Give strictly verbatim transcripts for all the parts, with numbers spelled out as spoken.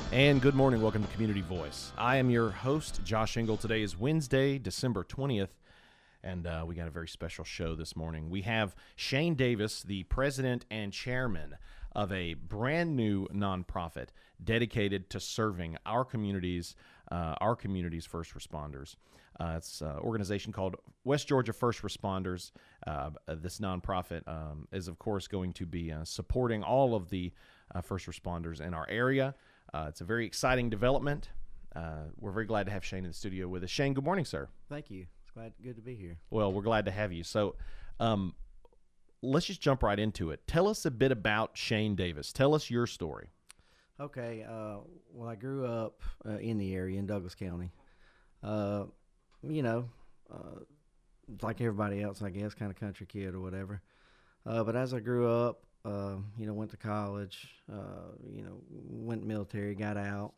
And good morning. Welcome to Community Voice. I am your host, Josh Engel. Today is Wednesday, December twentieth, and uh, we got a very special show this morning. We have Shane Davis, the president and chairman of a brand new nonprofit dedicated to serving our communities, uh, our community's first responders. Uh, it's an organization called West Georgia First Responders. Uh, this nonprofit um, is, of course, going to be uh, supporting all of the uh, first responders in our area. Uh, it's a very exciting development. Uh, we're very glad to have Shane in the studio with us. Shane, good morning, sir. Thank you. It's glad, good to be here. Well, we're glad to have you. So um, let's just jump right into it. Tell us a bit about Shane Davis. Tell us your story. Okay. Uh, well, I grew up uh, in the area in Douglas County. Uh, you know, uh, like everybody else, I guess, kind of country kid or whatever. Uh, but as I grew up, Uh, you know, went to college, uh, you know, went military, got out.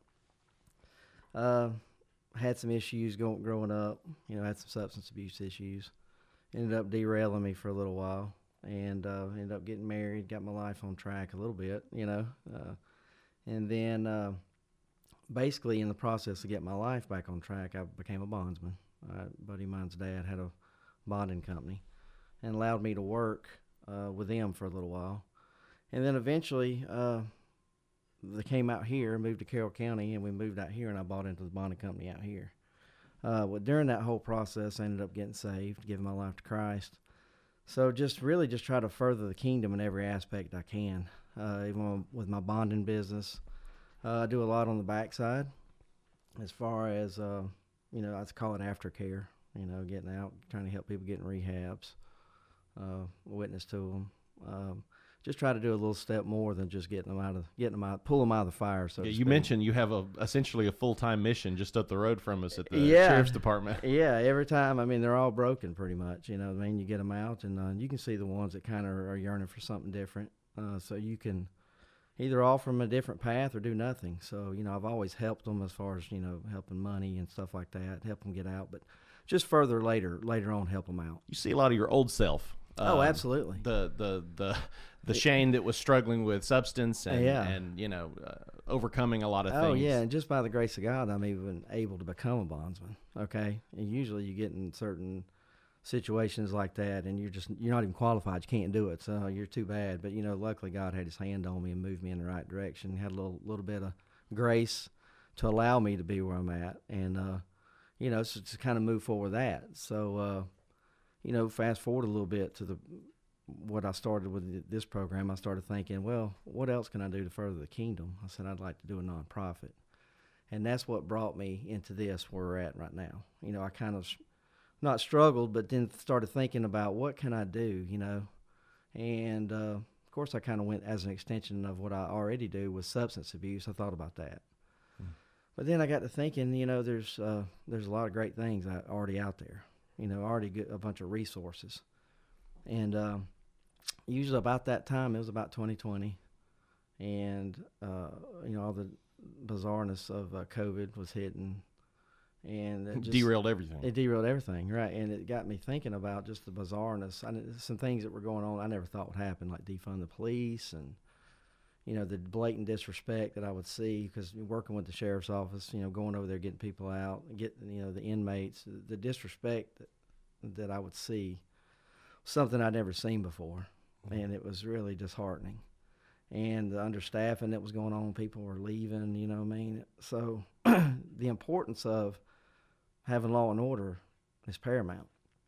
Uh, had some issues going, growing up, you know, had some substance abuse issues. Ended up derailing me for a little while, and uh, ended up getting married, got my life on track a little bit, you know. Uh, and then uh, basically in the process of getting my life back on track, I became a bondsman. Uh, a buddy of mine's dad had a bonding company and allowed me to work uh, with them for a little while. And then eventually, uh, they came out here, moved to Carroll County, and we moved out here, and I bought into the bonding company out here. Uh, well, during that whole process, I ended up getting saved, giving my life to Christ. So just really just try to further the kingdom in every aspect I can, uh, even with my bonding business. Uh, I do a lot on the backside as far as, uh, you know, I call it aftercare, you know, getting out, trying to help people get in rehabs, uh, witness to them. Um, Just try to do a little step more than just getting them out of getting them out, pull them out of the fire. So yeah, to you speak. mentioned you have a essentially a full time mission just up the road from us at the yeah. sheriff's department. Yeah, every time. I mean, they're all broken pretty much. You know, what I mean, you get them out, and uh, you can see the ones that kind of are yearning for something different. Uh, so you can either offer them a different path or do nothing. So you know, I've always helped them as far as you know, helping money and stuff like that, help them get out. But just further later, later on, help them out. You see a lot of your old self. Oh, um, absolutely. The the the the Shane that was struggling with substance and Yeah. and you know uh, overcoming a lot of Oh, things. yeah, and just by the grace of God, I'm even able to become a bondsman, okay? And usually you get in certain situations like that, and you're just, you're not even qualified. You can't do it, so you're too bad. But, you know, luckily God had his hand on me and moved me in the right direction, had a little little bit of grace to allow me to be where I'm at. And, uh, you know, so to kind of move forward with that. So, uh, you know, fast forward a little bit to the what I started with this program. I started thinking, well, what else can I do to further the kingdom? I said, I'd like to do a nonprofit. And that's what brought me into this where we're at right now. You know, I kind of not struggled, but then started thinking about what can I do, you know? And, uh, of course, I kind of went as an extension of what I already do with substance abuse. I thought about that. Mm. But then I got to thinking, you know, there's uh, there's a lot of great things already out there. You know, already get a bunch of resources. And um, usually about that time, it was about twenty twenty, and, uh, you know, all the bizarreness of uh, COVID was hitting, and it just derailed everything. It derailed everything, right, and it got me thinking about just the bizarreness. I, some things that were going on I never thought would happen, like defund the police and, you know, the blatant disrespect that I would see, because working with the sheriff's office, you know, going over there, getting people out, getting, you know, the inmates, the disrespect that, that I would see, something I'd never seen before. Mm-hmm. And it was really disheartening. And the understaffing that was going on, people were leaving, you know what I mean? So the importance of having law and order is paramount.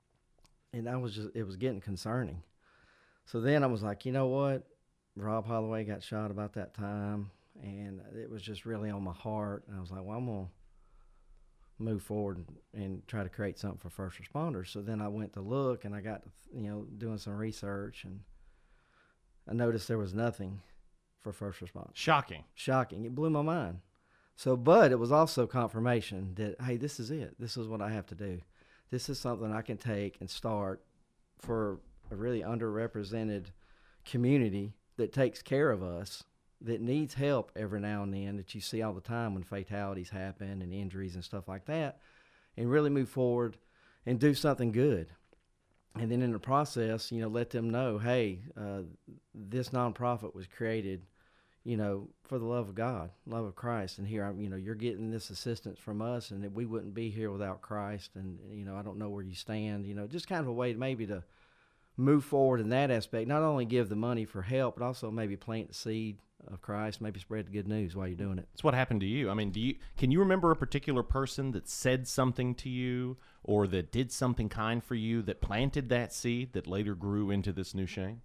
And that was just, it was getting concerning. So then I was like, you know what? Rob Holloway got shot about that time, and it was just really on my heart. And I was like, well, I'm going to move forward and, and try to create something for first responders. So then I went to look, and I got to, you know, doing some research, and I noticed there was nothing for first responders. Shocking. Shocking. It blew my mind. So, but it was also confirmation that, hey, this is it. This is what I have to do. This is something I can take and start for a really underrepresented community that takes care of us, that needs help every now and then, that you see all the time when fatalities happen and injuries and stuff like that, and really move forward and do something good. And then in the process, you know, let them know, hey, uh, this nonprofit was created, you know, for the love of God, love of Christ. And here, I'm, you know, you're getting this assistance from us, and that we wouldn't be here without Christ. And, you know, I don't know where you stand, you know, just kind of a way maybe to move forward in that aspect, not only give the money for help, but also maybe plant the seed of Christ, maybe spread the good news while you're doing it. It's what happened to you. I mean, do you can you remember a particular person that said something to you or that did something kind for you that planted that seed that later grew into this new Shane?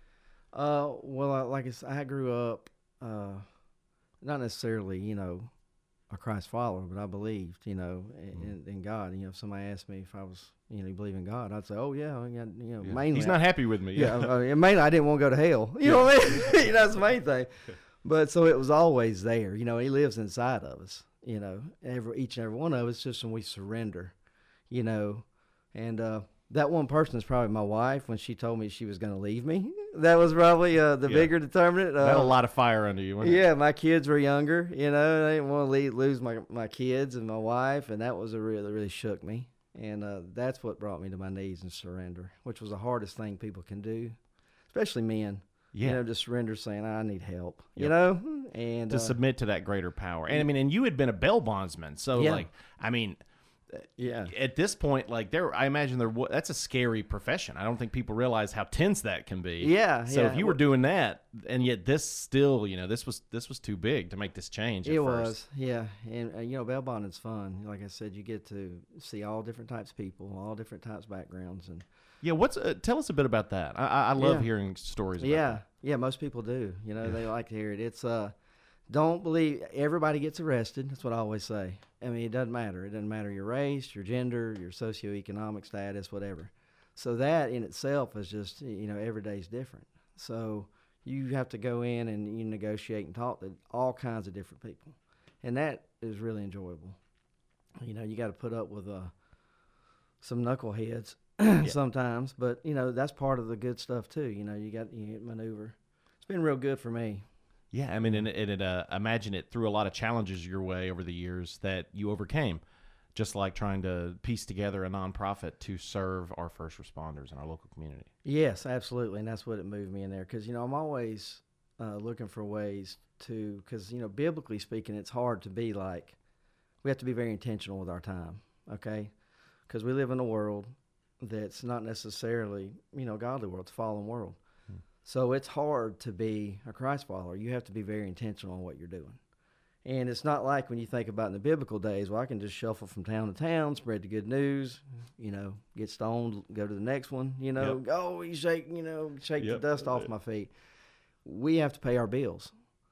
Uh, well, I, like I, said, I grew up, uh, not necessarily, you know, a Christ follower, but I believed, you know, in, in God. You know, if somebody asked me if I was, you know, you believe in God, I'd say, oh yeah, you know, Yeah. mainly. He's not happy with me. Yeah, yeah uh, mainly I didn't want to go to hell. You yeah. know what I mean? You know, that's the main thing. But so it was always there. You know, He lives inside of us. You know, every each and every one of us, just when we surrender. You know, and uh, that one person is probably my wife. When she told me she was going to leave me, that was probably uh, the yeah. bigger determinant. Uh, had a lot of fire under you. Wasn't yeah, it? My kids were younger. You know, I didn't want to leave, lose my my kids and my wife, and that was a really really shook me. And uh, that's what brought me to my knees and surrender, which was the hardest thing people can do, especially men. Yeah. You know, just surrender, saying, I need help, yep. you know? And to uh, submit to that greater power. And, I mean, and you had been a bail bondsman. So, yeah. like, I mean, yeah. at this point, like, there, I imagine there that's a scary profession. I don't think people realize how tense that can be. Yeah, So yeah. if you were doing that, and yet this still, you know, this was this was too big to make this change at It first. was, yeah. And, uh, you know, bail bonding's fun. Like I said, you get to see all different types of people, all different types of backgrounds. And Yeah, what's uh, tell us a bit about that. I, I love yeah. hearing stories about yeah. that. Yeah, most people do. You know, Yeah. they like to hear it. It's, uh, don't believe, everybody gets arrested. That's what I always say. I mean, it doesn't matter. It doesn't matter your race, your gender, your socioeconomic status, whatever. So that in itself is just, you know, every day's different. So you have to go in and you negotiate and talk to all kinds of different people. And that is really enjoyable. You know, you got to put up with uh, some knuckleheads Yeah. sometimes, but, you know, that's part of the good stuff too. You know, you got you maneuver. It's been real good for me. Yeah, I mean, and, and it, uh, imagine it threw a lot of challenges your way over the years that you overcame, just like trying to piece together a nonprofit to serve our first responders in our local community. Yes, absolutely, and that's what it moved me in there. Because, you know, I'm always uh, looking for ways to, because, you know, biblically speaking, it's hard to be like, we have to be very intentional with our time, okay? Because we live in a world that's not necessarily, you know, godly world, it's a fallen world. Hmm. So it's hard to be a Christ follower. You have to be very intentional on what you're doing. And it's not like when you think about in the biblical days, well, I can just shuffle from town to town, spread the good news, you know, get stoned, go to the next one, you know, Yep. go, you shake, you know, shake Yep. the dust off my feet. We have to pay our bills.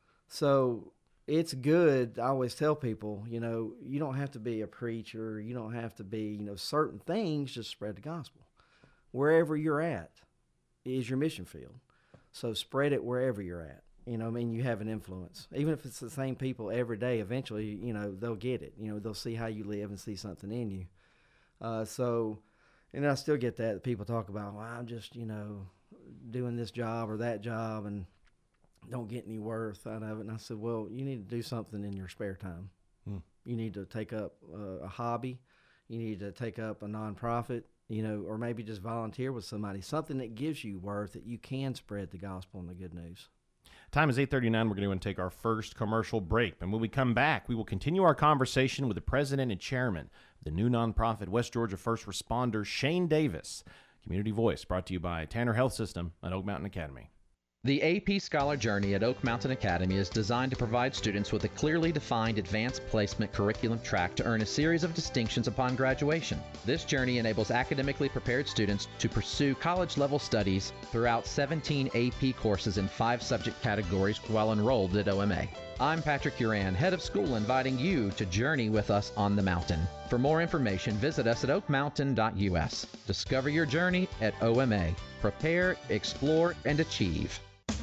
So it's good. I always tell people, you know, you don't have to be a preacher. You don't have to be, you know, certain things, just spread the gospel. Wherever you're at is your mission field. So spread it wherever you're at. You know, I mean, you have an influence. Even if it's the same people every day, eventually, you know, they'll get it. You know, they'll see how you live and see something in you. Uh, so, and I still get that. People talk about, well, I'm just, you know, doing this job or that job and don't get any worth out of it. And I said, well, you need to do something in your spare time. Hmm. You need to take up uh, a hobby. You need to take up a nonprofit, you know, or maybe just volunteer with somebody, something that gives you worth that you can spread the gospel and the good news. Time is eight thirty-nine. We're going to take our first commercial break. And when we come back, we will continue our conversation with the president and chairman of the new nonprofit West Georgia First Responders, Shane Davis. Community Voice, brought to you by Tanner Health System at Oak Mountain Academy. The A P Scholar Journey at Oak Mountain Academy is designed to provide students with a clearly defined advanced placement curriculum track to earn a series of distinctions upon graduation. This journey enables academically prepared students to pursue college-level studies throughout seventeen A P courses in five subject categories while enrolled at O M A. I'm Patrick Uran, head of school, inviting you to journey with us on the mountain. For more information, visit us at oak mountain dot U S. Discover your journey at O M A. Prepare, explore, and achieve.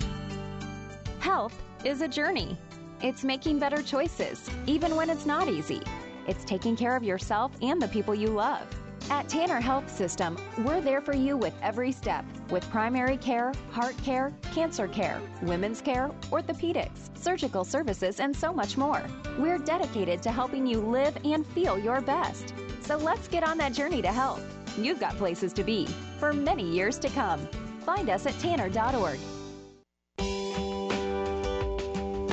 Health is a journey. It's making better choices, even when it's not easy. It's taking care of yourself and the people you love. At Tanner Health System, we're there for you with every step, with primary care, heart care, cancer care, women's care, orthopedics, surgical services, and so much more. We're dedicated to helping you live and feel your best. So let's get on that journey to health. You've got places to be for many years to come. Find us at tanner dot org.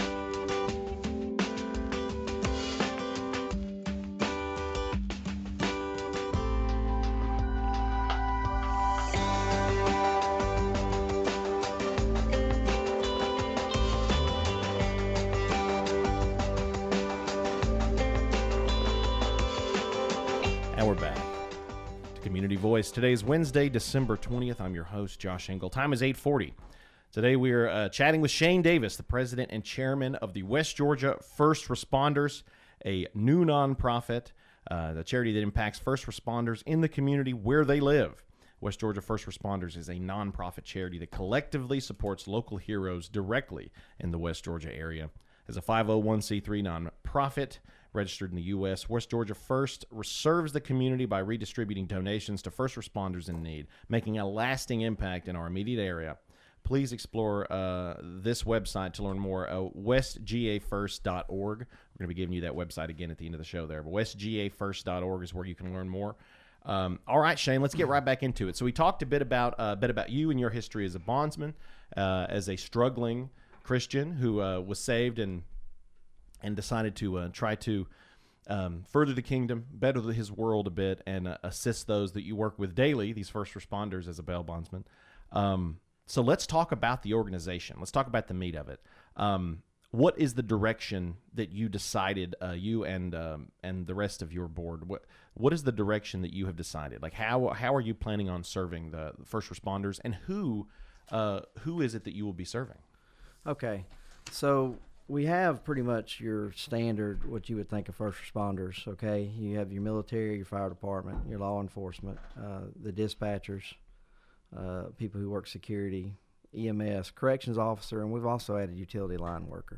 Voice. Today is Wednesday, December twentieth. I'm your host, Josh Engel. Time is eight forty. Today we are uh, chatting with Shane Davis, the president and chairman of the West Georgia First Responders, a new nonprofit, uh, the charity that impacts first responders in the community where they live. West Georgia First Responders is a nonprofit charity that collectively supports local heroes directly in the West Georgia area. As a five oh one c three nonprofit registered in the U S, West Georgia First serves the community by redistributing donations to first responders in need, making a lasting impact in our immediate area. Please explore uh, this website to learn more, uh, west g a first dot org. We're going to be giving you that website again at the end of the show there, but west g a first dot org is where you can learn more. Um, all right, Shane, let's get right back into it. So we talked a bit about uh, a bit about you and your history as a bondsman, uh, as a struggling Christian who uh, was saved and and decided to uh, try to um, further the kingdom, better his world a bit, and uh, assist those that you work with daily, these first responders as a bail bondsman. Um, so let's talk about the organization. Let's talk about the meat of it. Um, what is the direction that you decided, uh, you and um, and the rest of your board? What what is the direction that you have decided? Like how how are you planning on serving the first responders, and who uh, who is it that you will be serving? Okay, so we have pretty much your standard, what you would think of first responders, okay? You have your military, your fire department, your law enforcement, uh, the dispatchers, uh, people who work security, E M S, corrections officer, and we've also added utility line worker.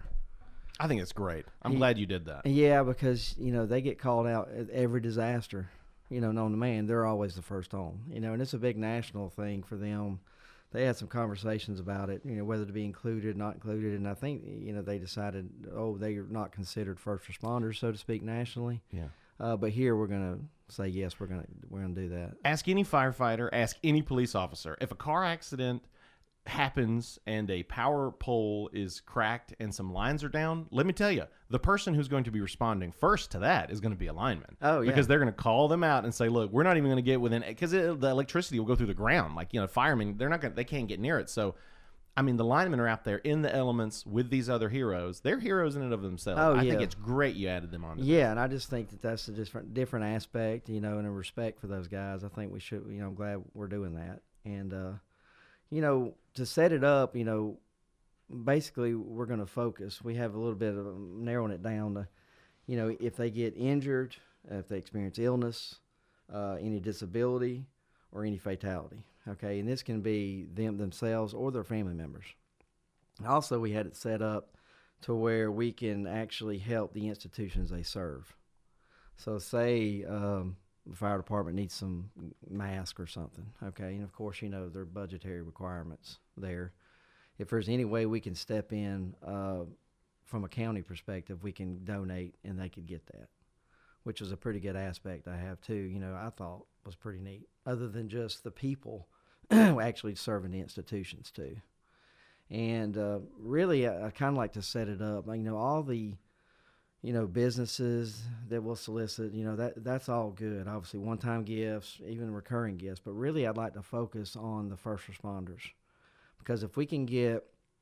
I think it's great. I'm Yeah. glad you did that. Yeah, because, you know, they get called out at every disaster, you know, known to man. They're always the first on, you know, and it's a big national thing for them. They had some conversations about it, you know, whether to be included, not included, and I think, you know, they decided, oh, they are not considered first responders, so to speak, nationally. Yeah. Uh, but here we're going to say yes, we're going to we're going to do that. Ask any firefighter, ask any police officer. If a car accident happens and a power pole is cracked and some lines are down, let me tell you, the person who's going to be responding first to that is going to be a lineman. Oh, yeah. Because they're going to call them out and say, look, we're not even going to get within, because the electricity will go through the ground. Like, you know, firemen, they're not going to, they can't get near it. So, I mean, the linemen are out there in the elements with these other heroes. They're heroes in and of themselves. Oh, I yeah. think it's great you added them on. Yeah, and I just think that that's a different different aspect, you know, and a respect for those guys. I think we should, you know, I'm glad we're doing that. And, uh, you know, to set it up, you know, basically we're going to focus. We have a little bit of narrowing it down to, you know, if they get injured, if they experience illness, uh, any disability, or any fatality. Okay, and this can be them themselves or their family members. Also, we had it set up to where we can actually help the institutions they serve. So say um, the fire department needs some mask or something, okay, and of course, you know, there are budgetary requirements there. If there's any way we can step in uh, from a county perspective, we can donate and they could get that, which was a pretty good aspect I have too, you know, I thought was pretty neat, other than just the people actually serving the institutions too. And uh, really, I, I kind of like to set it up, you know, all the, you know, businesses that will solicit, you know, that that's all good. Obviously, one-time gifts, even recurring gifts. But really, I'd like to focus on the first responders. Because if we can get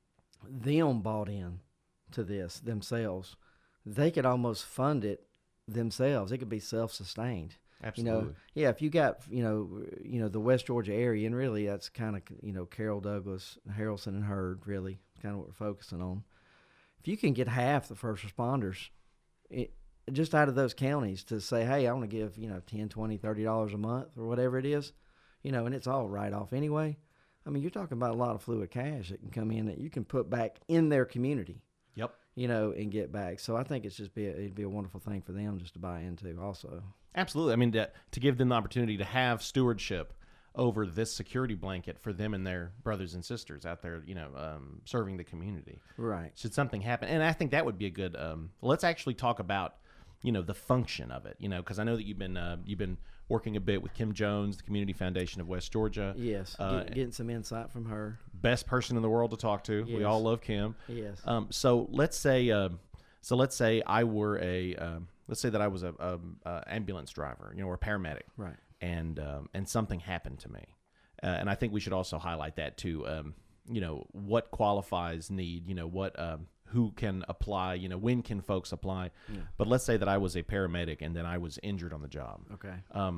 them bought in to this themselves, they could almost fund it themselves. It could be self-sustained. Absolutely. You know, yeah, if you got, you know, you know, the West Georgia area, and really that's kind of, you know, Carroll, Douglas, Harrelson, and Hurd, really, kind of what we're focusing on. If you can get half the first responders, It, just out of those counties to say, hey, I want to give, you know, ten, twenty, thirty dollars a month or whatever it is, you know, and it's all write-off anyway. I mean, you're talking about a lot of fluid cash that can come in that you can put back in their community. Yep. You know, and get back. So I think it's just be a, it'd be a wonderful thing for them just to buy into also. Absolutely. I mean, to, to give them the opportunity to have stewardship over this security blanket for them and their brothers and sisters out there, you know, um, serving the community. Right. Should something happen. And I think that would be a good, um, let's actually talk about, you know, the function of it, you know, because I know that you've been, uh, you've been working a bit with Kim Jones, the Community Foundation of West Georgia. Yes. Uh, Get, getting some insight from her. Best person in the world to talk to. Yes. We all love Kim. Yes. Um, so let's say, uh, so let's say I were a, um, let's say that I was a, a, a ambulance driver, you know, or a paramedic. Right. And, um, and something happened to me. Uh, and I think we should also highlight that too. Um, you know, what qualifies need, you know, what, um, who can apply, you know, when can folks apply? Yeah. But let's say that I was a paramedic and then I was injured on the job. Okay. Um,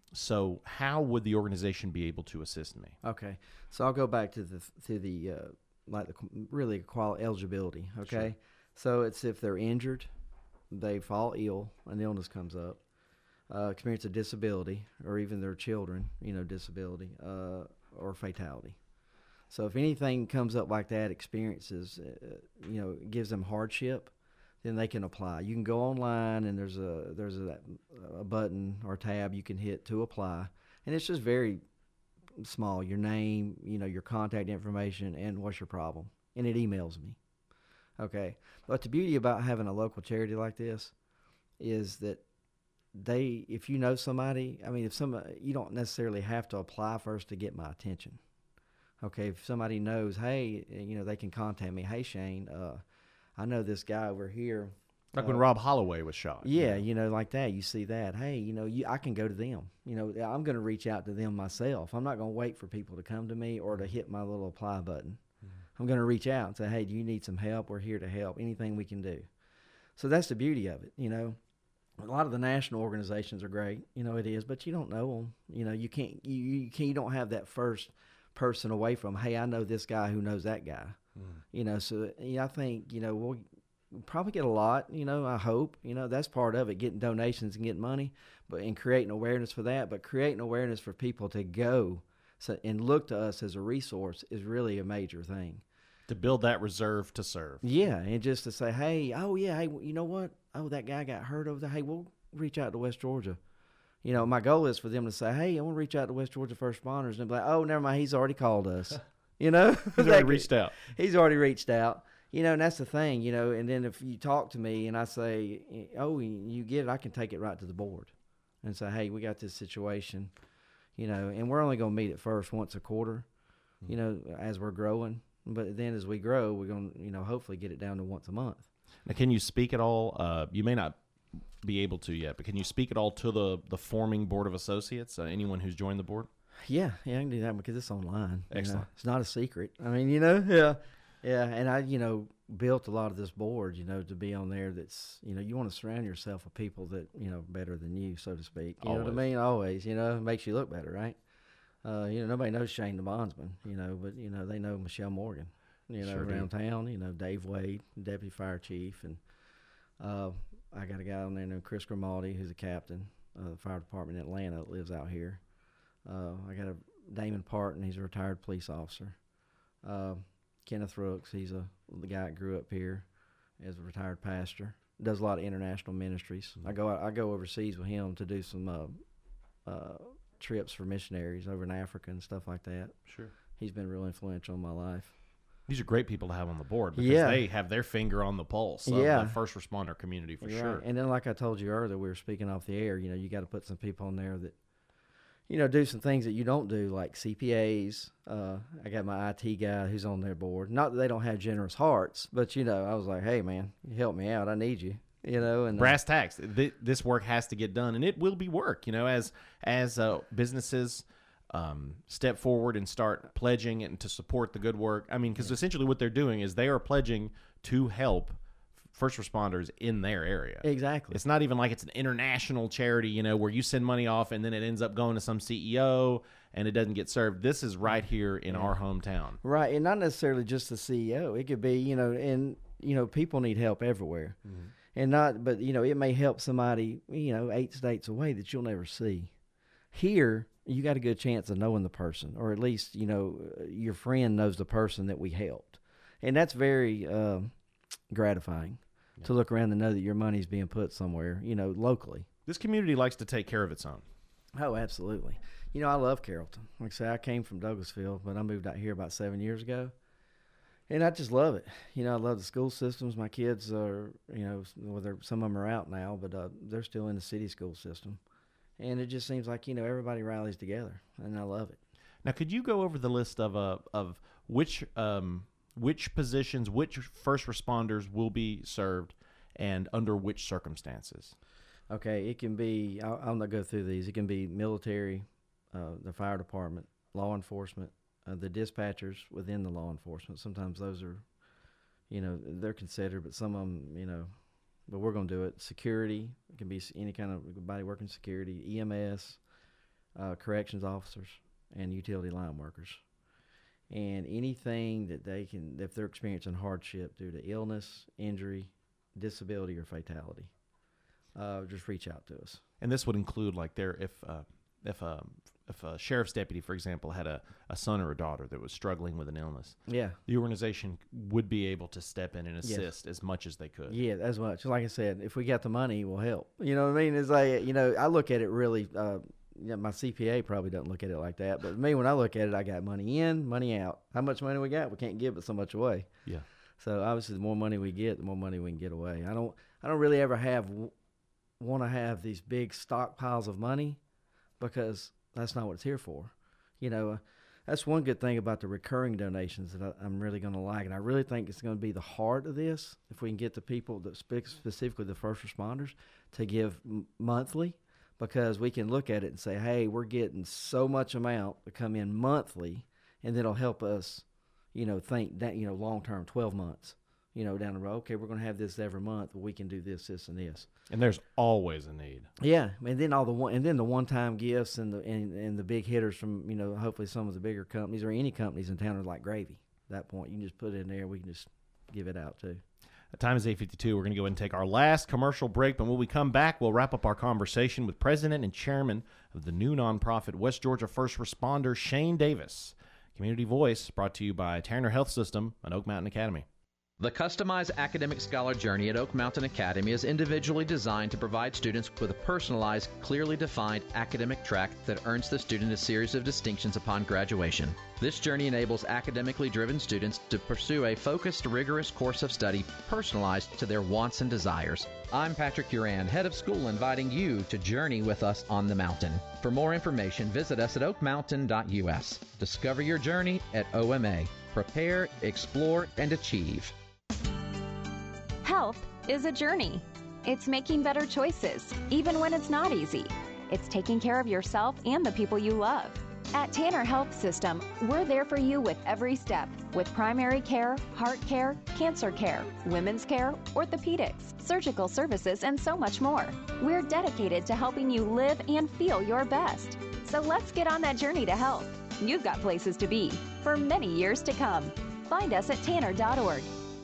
So how would the organization be able to assist me? Okay, so I'll go back to the to the uh, like the qu- really qual eligibility. Okay, Sure. so it's if they're injured, they fall ill, an illness comes up, uh, experience a disability, or even their children, you know, disability uh, or fatality. So if anything comes up like that, experiences, uh, you know, gives them hardship, then they can apply. You can go online and there's a there's a, a button or tab you can hit to apply, and it's just very small. Your name, you know, your contact information, and what's your problem, and it emails me. Okay, but the beauty about having a local charity like this is that they, if you know somebody, I mean, if somebody, you don't necessarily have to apply first to get my attention. Okay, if somebody knows, hey, you know, they can contact me. Hey, Shane, uh, I know this guy over here. Like uh, when Rob Holloway was shot. you Yeah, know? you know, like that. You see that. Hey, you know, you, I can go to them. You know, I'm going to reach out to them myself. I'm not going to wait for people to come to me or to hit my little apply button. I'm going to reach out and say, hey, do you need some help? We're here to help. Anything we can do. So that's the beauty of it, you know. A lot of the national organizations are great, you know, it is, but you don't know them. You know, you can't, you, you can't, you don't have that first person away from, hey, I know this guy who knows that guy. Mm. You know, so yeah, I think, you know, we'll probably get a lot, you know, I hope, you know, that's part of it, getting donations and getting money, but and creating awareness for that, but creating awareness for people to go so, and look to us as a resource is really a major thing. To build that reserve to serve. Yeah, and just to say, hey, oh, yeah, hey, you know what? Oh, that guy got hurt over there. Hey, we'll reach out to West Georgia. You know, my goal is for them to say, hey, I want to reach out to West Georgia First Responders. And be like, oh, never mind, he's already called us. You know? He's already reached out. He's already reached out. You know, and that's the thing, you know. And then if you talk to me and I say, oh, you get it, I can take it right to the board and say, hey, we got this situation, you know, and we're only going to meet at first once a quarter, mm-hmm. you know, as we're growing. But then as we grow, we're going to, you know, hopefully get it down to once a month. Now, can you speak at all? Uh, you may not be able to yet, but can you speak at all to the, the forming Board of Associates, uh, anyone who's joined the board? Yeah, yeah, I can do that because it's online. Excellent. You know? It's not a secret. I mean, you know, yeah, yeah. And I, you know, built a lot of this board, you know, to be on there. That's, you know, you want to surround yourself with people that, you know, better than you, so to speak. You Always. know what I mean? Always, you know, it makes you look better, right? Uh, you know, nobody knows Shane the Bondsman, you know, but, you know, they know Michelle Morgan, you know, Sure around do. town, you know, Dave Wade, Deputy Fire Chief. And uh, I got a guy on there named Chris Grimaldi, who's a captain of the fire department in Atlanta that lives out here. Uh, I got a Damon Parton, he's a retired police officer. Uh, Kenneth Rooks, he's a the guy that grew up here as a retired pastor. Does a lot of international ministries. Mm-hmm. I go I go overseas with him to do some uh, uh, trips for missionaries over in Africa and stuff like that. Sure. He's been real influential in my life. These are great people to have on the board because Yeah. they have their finger on the pulse of Yeah. the first responder community for Right. sure. And then, like I told you earlier, we were speaking off the air. You know, you got to put some people on there that, you know, do some things that you don't do, like C P As. Uh, I got my I T guy who's on their board. Not that they don't have generous hearts, but you know, I was like, hey man, you help me out. I need you. You know, and uh, Brass tacks. Th- This work has to get done, and it will be work. You know, as as uh, businesses um, step forward and start pledging and to support the good work. I mean, because essentially what they're doing is they are pledging to help first responders in their area. Exactly. It's not even like it's an international charity, you know, where you send money off and then it ends up going to some C E O and it doesn't get served. This is right here in Yeah. our hometown. Right, and not necessarily just the C E O. It could be, you know, and you know, people need help everywhere, Mm-hmm. and not, but you know, it may help somebody, you know, eight states away that you'll never see. Here, you got a good chance of knowing the person, or at least, you know, your friend knows the person that we helped, and that's very um, gratifying Yeah. to look around and know that your money's being put somewhere, you know, locally. This community likes to take care of its own. Oh, absolutely. You know, I love Carrollton. Like I say, I came from Douglasville, but I moved out here about seven years ago. And I just love it. You know, I love the school systems. My kids are, you know, well, they're, some of them are out now, but uh, they're still in the city school system. And it just seems like, you know, everybody rallies together, and I love it. Now, could you go over the list of uh, of which um, which positions, which first responders will be served, and under which circumstances? Okay, it can be, I'll, I'll not go through these. It can be military, uh, the fire department, law enforcement, uh, the dispatchers within the law enforcement. Sometimes those are, you know, they're considered, but some of them, you know, but we're going to do it. Security, it can be any kind of body working security, E M S, uh, corrections officers, and utility line workers. And anything that they can, if they're experiencing hardship due to illness, injury, disability, or fatality, uh, just reach out to us. And this would include like their if uh, if a if a sheriff's deputy, for example, had a, a son or a daughter that was struggling with an illness. Yeah, the organization would be able to step in and assist yes. as much as they could. Yeah, as much. Like I said, if we got the money, we'll help. You know what I mean? It's like, you know, I look at it really. Uh, yeah, my C P A probably doesn't look at it like that, but me, when I look at it, I got money in, money out. How much money we got? We can't give but so much away. Yeah. So obviously, the more money we get, the more money we can get away. I don't. I don't really ever have want to have these big stockpiles of money, because that's not what it's here for. You know, uh, that's one good thing about the recurring donations that I, I'm really going to like, and I really think it's going to be the heart of this if we can get the people that speak specifically the first responders to give m- monthly. Because we can look at it and say, hey, we're getting so much amount to come in monthly, and that'll help us, you know, think that, you know, long term, twelve months, you know, down the road. Okay, we're going to have this every month. We can do this, this, and this. And there's always a need. Yeah, and then all the one, and then the one time gifts and the and, and the big hitters from, you know, hopefully some of the bigger companies or any companies in town are like gravy. At that point, you can just put it in there. We can just give it out too. The time is eight fifty-two. We're going to go ahead and take our last commercial break, but when we come back, we'll wrap up our conversation with President and Chairman of the new nonprofit West Georgia First Responder, Shane Davis. Community Voice, brought to you by Tanner Health System and Oak Mountain Academy. The customized academic scholar journey at Oak Mountain Academy is individually designed to provide students with a personalized, clearly defined academic track that earns the student a series of distinctions upon graduation. This journey enables academically driven students to pursue a focused, rigorous course of study personalized to their wants and desires. I'm Patrick Uran, head of school, inviting you to journey with us on the mountain. For more information, visit us at oak mountain dot u s. Discover your journey at O M A. Prepare, explore, and achieve. Health is a journey. It's making better choices, even when it's not easy. It's taking care of yourself and the people you love. At Tanner Health System, we're there for you with every step, with primary care, heart care, cancer care, women's care, orthopedics, surgical services, and so much more. We're dedicated to helping you live and feel your best. So let's get on that journey to health. You've got places to be for many years to come. Find us at tanner dot org.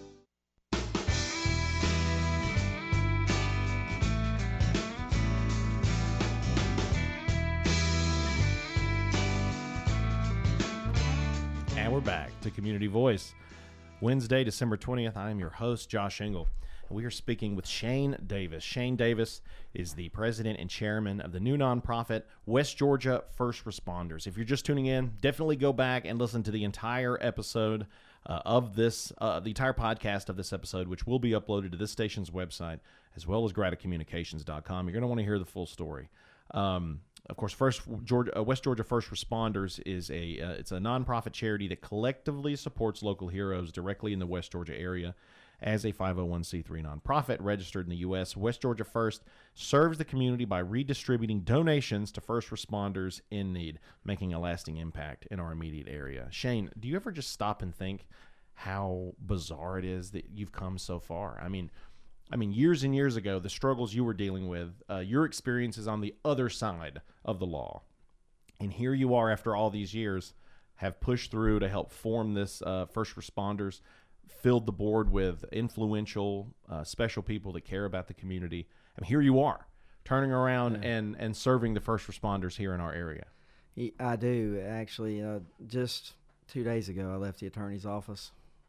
And we're back to Community Voice. Wednesday, December twentieth, I am your host, Josh Engel. And we are speaking with Shane Davis. Shane Davis is the president and chairman of the new nonprofit, West Georgia First Responders. If you're just tuning in, definitely go back and listen to the entire episode uh, of this, uh, the entire podcast of this episode, which will be uploaded to this station's website, as well as grata communications dot com. You're going to want to hear the full story. Um, Of course, First Georgia, uh, West Georgia First Responders is a uh, it's a nonprofit charity that collectively supports local heroes directly in the West Georgia area. As a five oh one c three nonprofit registered in the U S, West Georgia First serves the community by redistributing donations to first responders in need, making a lasting impact in our immediate area. Shane, do you ever just stop and think how bizarre it is that you've come so far? I mean, I mean, years and years ago, the struggles you were dealing with, uh, your experiences on the other side of the law. And here you are after all these years, have pushed through to help form this uh, first responders, filled the board with influential, uh, special people that care about the community. And here you are, turning around yeah. and, and serving the first responders here in our area. I do, actually. Uh, just two days ago, I left the attorney's office.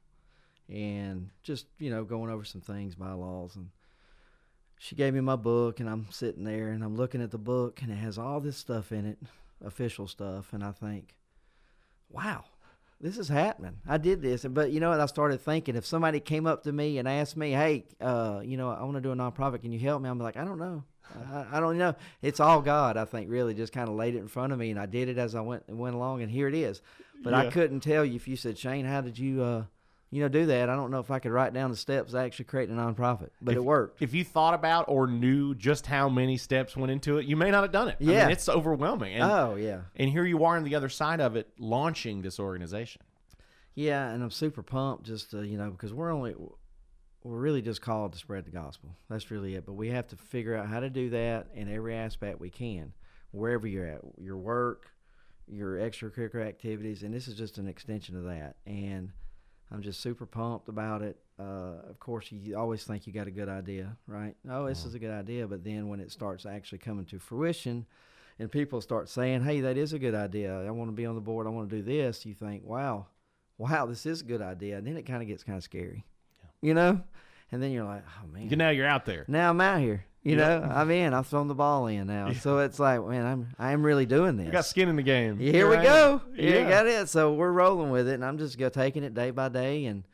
And just, you know, going over some things, bylaws, and she gave me my book, and I'm sitting there, and I'm looking at the book, and it has all this stuff in it, official stuff, and I think, wow, this is happening. I did this, but you know what? I started thinking, if somebody came up to me and asked me, hey, uh, you know, I want to do a nonprofit, can you help me? I'm like, I don't know. I, I don't know. It's all God, I think, really just kind of laid it in front of me, and I did it as I went went along, and here it is. But yeah. I couldn't tell you if you said, Shane, how did you uh, – you know, do that. I don't know if I could write down the steps to actually create a nonprofit, but if, it worked. If you thought about or knew just how many steps went into it, you may not have done it. Yeah. I mean, it's overwhelming. And, oh, yeah. And here you are on the other side of it, launching this organization. Yeah, and I'm super pumped just to, you know, because we're only, we're really just called to spread the gospel. That's really it. But we have to figure out how to do that in every aspect we can. wherever you're at, your work, your extracurricular activities, and this is just an extension of that. And I'm just super pumped about it. Uh, of course, you always think you got a good idea, right? Oh, this is a good idea, but then when it starts actually coming to fruition and people start saying, hey, that is a good idea, I want to be on the board, I want to do this, you think, wow, wow, this is a good idea. And then it kind of gets kind of scary, yeah. you know? And then you're like, oh, man. Now you're out there. Now I'm out here. You yeah. know, I'm in. I've thrown the ball in now. Yeah. So it's like, man, I'm I'm really doing this. You got skin in the game. Here, Here we go. Here yeah. we got it. So we're rolling with it, and I'm just go taking it day by day. And,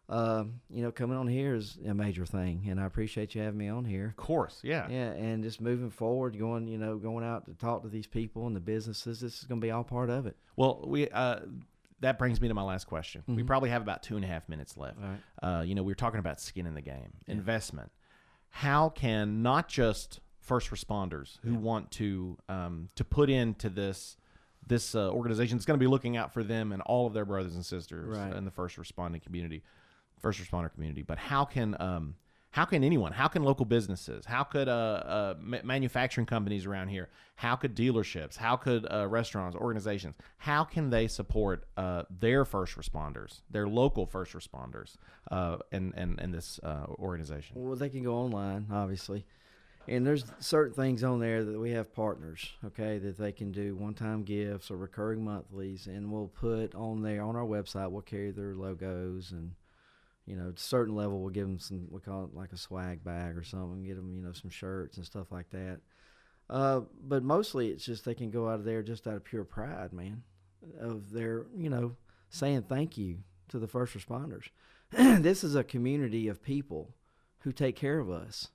um, you know, coming on here is a major thing, and I appreciate you having me on here. Of course, yeah. Yeah, and just moving forward, going, you know, going out to talk to these people and the businesses, this is going to be all part of it. Well, we uh, that brings me to my last question. Mm-hmm. We probably have about two and a half minutes left. All right. Uh, you know, we were talking about skin in the game, yeah. investment. How can not just first responders who yeah. want to um, to put into this this uh, organization that's going to be looking out for them and all of their brothers and sisters right. in the first responding community, first responder community, but how can um, how can anyone, how can local businesses, how could uh, uh, ma- manufacturing companies around here, how could dealerships, how could uh, restaurants, organizations, how can they support uh, their first responders, their local first responders, uh, in, in, in this uh, organization? Well, they can go online, obviously. And there's certain things on there that we have partners, okay, that they can do one-time gifts or recurring monthlies, and we'll put on there on our website, we'll carry their logos, and, you know, to a certain level we'll give them some, we call it like a swag bag or something, get them, you know, some shirts and stuff like that. Uh, but mostly it's just they can go out of there just out of pure pride, man, of their, you know, saying thank you to the first responders. This is a community of people who take care of us.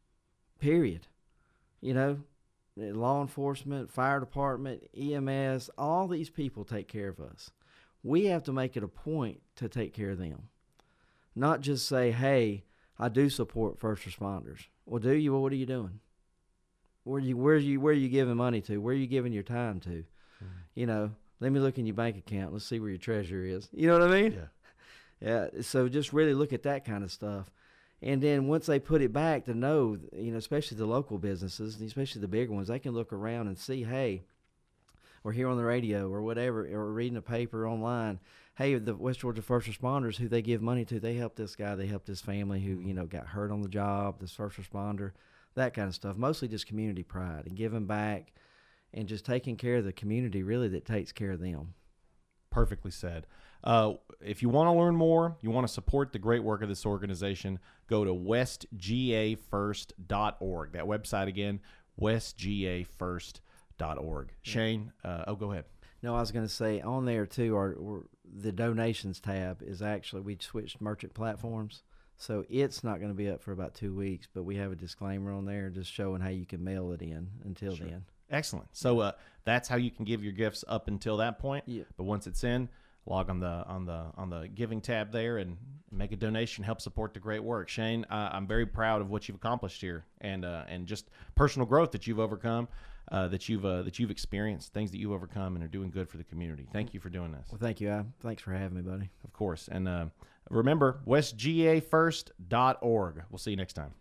Period. You know, law enforcement, fire department, E M S, all these people take care of us. We have to make it a point to take care of them. Not just say, hey, I do support first responders. Well, do you? Well, what are you doing? Where are you, where are you, where are you giving money to? Where are you giving your time to? Mm-hmm. You know, let me look in your bank account. Let's see where your treasure is. You know what I mean? Yeah. Yeah. So just really look at that kind of stuff. And then once they put it back to know, you know, especially the local businesses, especially the bigger ones, they can look around and see, hey, we're here on the radio or whatever, or reading a paper online. Hey, the West Georgia first responders who they give money to, they help this guy, they help this family who, you know, got hurt on the job, this first responder, that kind of stuff. Mostly just community pride and giving back and just taking care of the community, really, that takes care of them. Perfectly said. Uh, if you want to learn more, you want to support the great work of this organization, go to west g a first dot org. That website again, west g a first dot org. Shane, uh, oh, go ahead. No, I was going to say on there too, our, our, the donations tab is actually, we switched merchant platforms. So it's not going to be up for about two weeks, but we have a disclaimer on there just showing how you can mail it in until sure. then. Excellent. So uh, that's how you can give your gifts up until that point. Yeah. But once it's in, log on the on the on the giving tab there and make a donation. Help support the great work. Shane, uh, I'm very proud of what you've accomplished here, and uh, and just personal growth that you've overcome, uh, that you've uh, that you've experienced, things that you've overcome, and are doing good for the community. Thank you for doing this. Well, thank you. I, thanks for having me, buddy. Of course. And uh, remember, west g a first dot org. We'll see you next time.